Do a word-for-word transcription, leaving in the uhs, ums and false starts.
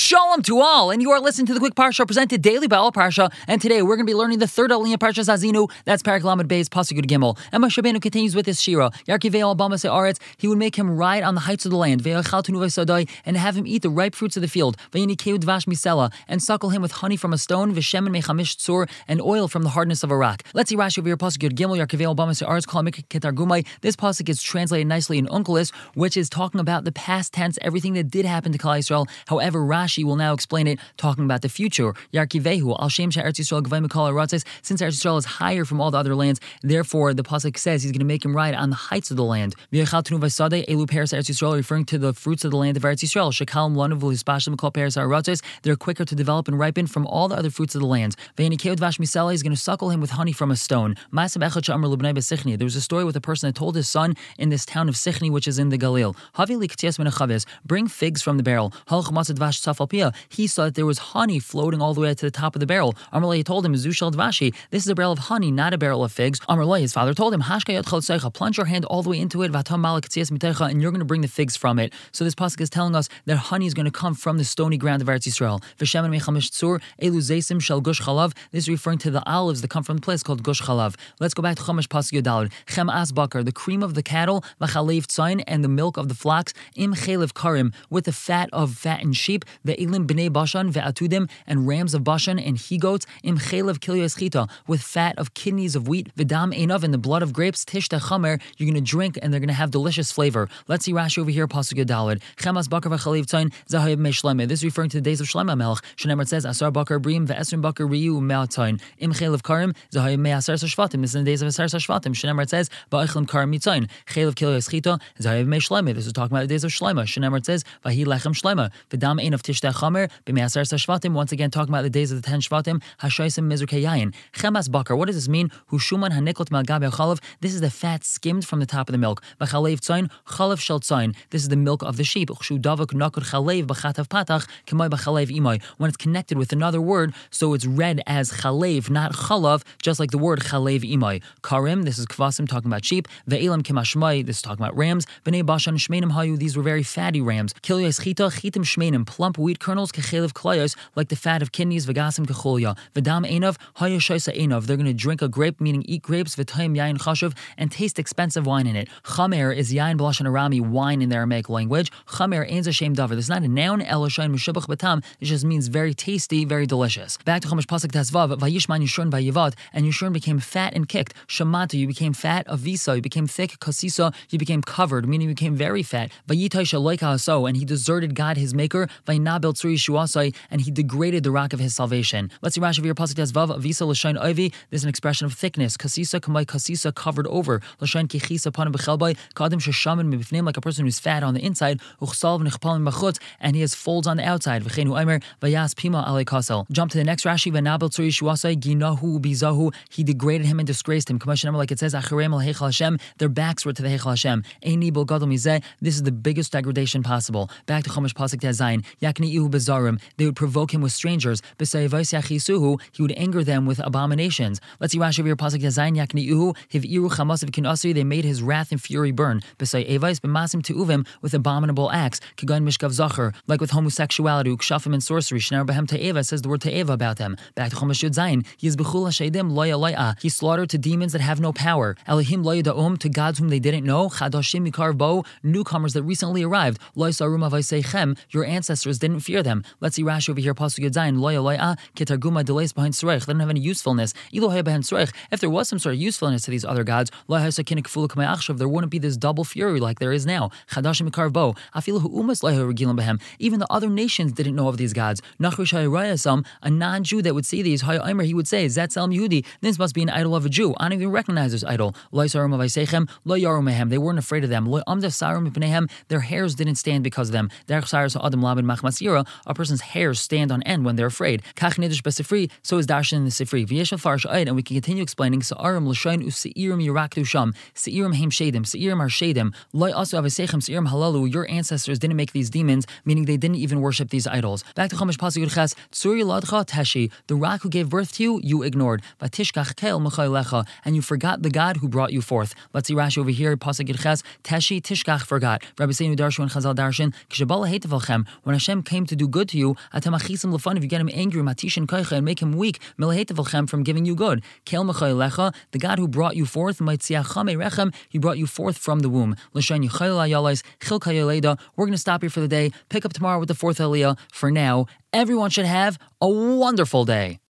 Shalom to all, and you are listening to the Quick Parsha presented daily by All Parsha, and today we're going to be learning the third Aliyah Parshas Azinu, that's Parak Lamed Beis, Pasuk Yud Gimel. And Moshe Rabbeinu continues with his shira, Yarkivei al Bama Se'aretz, he would make him ride on the heights of the land, Ve'achal Tenuvei Sadai, and have him eat the ripe fruits of the field, Ve'yinikeu Dvash Misela, and suckle him with honey from a stone, V'shemen Mechamish Tzur, and oil from the hardness of a rock. Let's see Rashi over here, Pasuk Yud Gimel, Yarkivei al Bama Se'aretz, Kol Mikra Ketargumai. This pasuk is translated nicely in Onkelos, which is talking about the past tense, everything that did happen to Klal Yisrael. However, Rashi will now explain it, talking about the future. Yarkivehu, al Shem She'eretz Yisrael Gavay Mikol Aratzes. Since Eretz Yisrael is higher from all the other lands, therefore the pasuk says he's going to make him ride on the heights of the land. V'yechal Tenu V'sadei Elu Peres Eretz Yisrael, referring to the fruits of the land of Eretz Yisrael. Shekalim Lanu V'lispashim Mikol Peres Aratzes. They're quicker to develop and ripen from all the other fruits of the land. V'yanikeu Dvash Misela, is going to suckle him with honey from a stone. Ma'aseh Echad She'amar L'bnei B'Sichni. There was a story with a person that told his son in this town of Sichni, which is in the Galil, Havi li K'tiyas min hachaves, bring figs from the barrel. Halach Matzah Dvash Tzaf Pia. He saw that there was honey floating all the way to the top of the barrel. Amarlai told him, Zushal Dvashi, this is a barrel of honey, not a barrel of figs. Amarlai, his father told him, Hashkayat Chalseicha, plunge your hand all the way into it, Vatam Malak K'tiyas Mitecha, and you're going to bring the figs from it. So this pasuk is telling us that honey is going to come from the stony ground of Eretz Yisrael. V'shemen Mechamish Tzur, Elu Zeisim Shel Gush Chalav. This is referring to the olives that come from the place called Gush Chalav. Let's go back to Chumash pasuk Yodalad. Chem As Bakar, the cream of the cattle, V'chalev Tzayin, and the milk of the flocks, Im Chalev Karim, with the fat of fattened sheep, Ve'ilim B'nei Bashan, Ve'atudim, and rams of Bashan, and he-goats, Im Chalev Kilyas Chita, with fat of kidneys of wheat, V'dam Einav, and the blood of grapes, Tishta Chamer, you're going to drink, and they're going to have delicious flavor. Let's see Rashi over here, Pasuk Yodalad. Chem As Bakar V'chalev Tzayin, Zahayib Mei Shlema. This is referring to the days of Shlema Melech. Shenemar says, Asar Bakar Brim, Ve'esrim Bakar Riyu Me'at Tzayin, Im Chalev Karim, Zahayib Mei Asar Shvatim. This is in the days of Asar Shvatim. Shenemar says, Ba'echlim Karim Mitzayin, Chalev Kilyas Chita, Zahayib Mei Shlema. This is talking about the days of Shlema. Shenemar says, Vahi Lechem Shlema, V'dam Ein of Tishteh Chamer, B'me'asar Shvatim. Once again, talking about the days of the ten Shvatim. Hashaisim Mizrukei Yayin. Chemas Bakar. What does this mean? Hushuman Hanikot Malgabe Chalav. This is the fat skimmed from the top of the milk. V'chalev Tzayin, Chalav Shel Tzayin. This is the milk of the sheep. Uchshu Davak Nakud Chalev B'chatav Patach K'may B'chalev Imay. When it's connected with another word, so it's read as Chalev, not Chalav, just like the word Chalev Imay. Karim. This is Kvasim, talking about sheep. Ve'ilam Kimashmai. This is talking about rams. B'nei Bashan Shmeinim Hayu. These were very fatty rams. Kilyas Chita Chitim Shmeinim. Plump wheat kernels Kechelev Klayos, like the fat of kidneys. V'gasim Kecholya. V'dam Einav Haya Shaisa Einav. They're going to drink a grape, meaning eat grapes. V'tayim Yain Chashav, and taste expensive wine in it. Chamer is Yain B'lashon Arami, wine in the Aramaic language. Chamer Ein Zashem Davar. This is not a noun. Elashain Mishabach Batam. It just means very tasty, very delicious. Back to Chumash pasuk Tazvav. Vayishman Yishurun Vayivat, and Yishurun became fat and kicked. Shamata, you became fat. Avisa, you became thick. Kasisa, you became covered, meaning you became very fat. Vayitai Shaloika Haso, and he deserted God his maker. Vayinabel Tzuri Shuasai, and he degraded the rock of his salvation. Let's see Rashi of your pasuk Tazvav. Avisa Lashain Ovi. This is an expression of thickness. Kasisa Kamai Kasisa, covered over. Lashain Kichisa Panam Bechelbai. Kadim Shashaman Mibifnim, like a person who's fat on the inside. Uchsalv Nechpalim Bachut, and he has folds on the outside. V'cheinu Aimer Vayas Pima Ale Kasel. Jump to the next Rashi. Vanabel Tzuri Shuasai Ginahu Bizahu. He degraded him and disgraced him. Commission like it says, Acharem al Heichal Hashem. Their backs were to the Heichal Hashem. Eini Bol Gadol Mizeh. This is the biggest degradation possible. Back to Chumash pasuk Tezayin. Yakni Ihu Bezarim. They would provoke him with strangers. B'sayavais Yachisuhu. He would anger them with abominations. Let's see Rashi of your pasuk Tezayin. Yakni Ihu Hiviru Chamasav Kinasri. They made his wrath and fury burn. B'sayavais B'masim Teuvim, with abominable acts. Kigan Mishkav Zachar, like with homosexuality, ukshafim and sorcery. Shnar Behem Te'eva says the word Te'eva about them. Back to Chumash Yud Zayin. He is B'chul Hashedim Loya Loya. He slaughtered to demons that have no power. Elohim Loya Da'um, to gods whom they didn't know. Chadashim Mikar Bo, newcomers that recently arrived. Loy Sarum Avaisechem, your ancestors didn't fear them. Let's see Rashi over here. Pasuk Yud Zayin. Loya Loya Ketarguma delays behind Sreich. They didn't have any usefulness. Elohim behind Sreich. If there was some sort of usefulness to these other gods, Loya Sakinik Fulu Kamei Achshav, there wouldn't be this double fury like there is now. Chadashim Mikar Bo. Afilu Umas Loya Regilim Behem. Even the other nations didn't know of these gods. Nachrish Hayarayasam, a non-Jew that would see these, Hayaimer, he would say, Zatzel Yehudi, this must be an idol of a Jew. I don't even recognize this idol. Loy Sarum Avaisechem, Lo Yarum Mehem. They weren't afraid of them. Lo Amda Sarum Mipnehem, their hairs didn't stand because of them. Derech Cyrus Adam Labin Machmasira, a person's hairs stand on end when they're afraid. Kach Nidish Besifri, so is Darshan in the Sifri. V'yeshel Farish Aid, and we can continue explaining. Sa'arim L'shain U'Seirim Yirakdu Sham. Seirim Heim Shadim. Seirim are Shadim. Loy Asu Avaisechem Seirim Halalu. Your ancestors didn't make these demons, meaning they didn't even worship these idols. Back to Chumash pasuk Yud Ches. Tsuri Ladcha Teshi. The rock who gave birth to you, you ignored. Vatishkach Kel Mechaylecha, and you forgot the God who brought you forth. Let's see Rashi over here. Pasuk Yud Ches. Teshi Tishkach forgot. Rabbi Seinu Darshan and Chazal Darshan. When Hashem came came to do good to you. Atem achisim lefanav, you get him angry, matishin koicha, and make him weak, milhetevelchem, from giving you good. Kel mechaylecha, the God who brought you forth, maitziachame rechem, he brought you forth from the womb. L'shen yichayel ayalais, chil kayeleda. We're going to stop here for the day. Pick up tomorrow with the fourth aliyah. For now, everyone should have a wonderful day.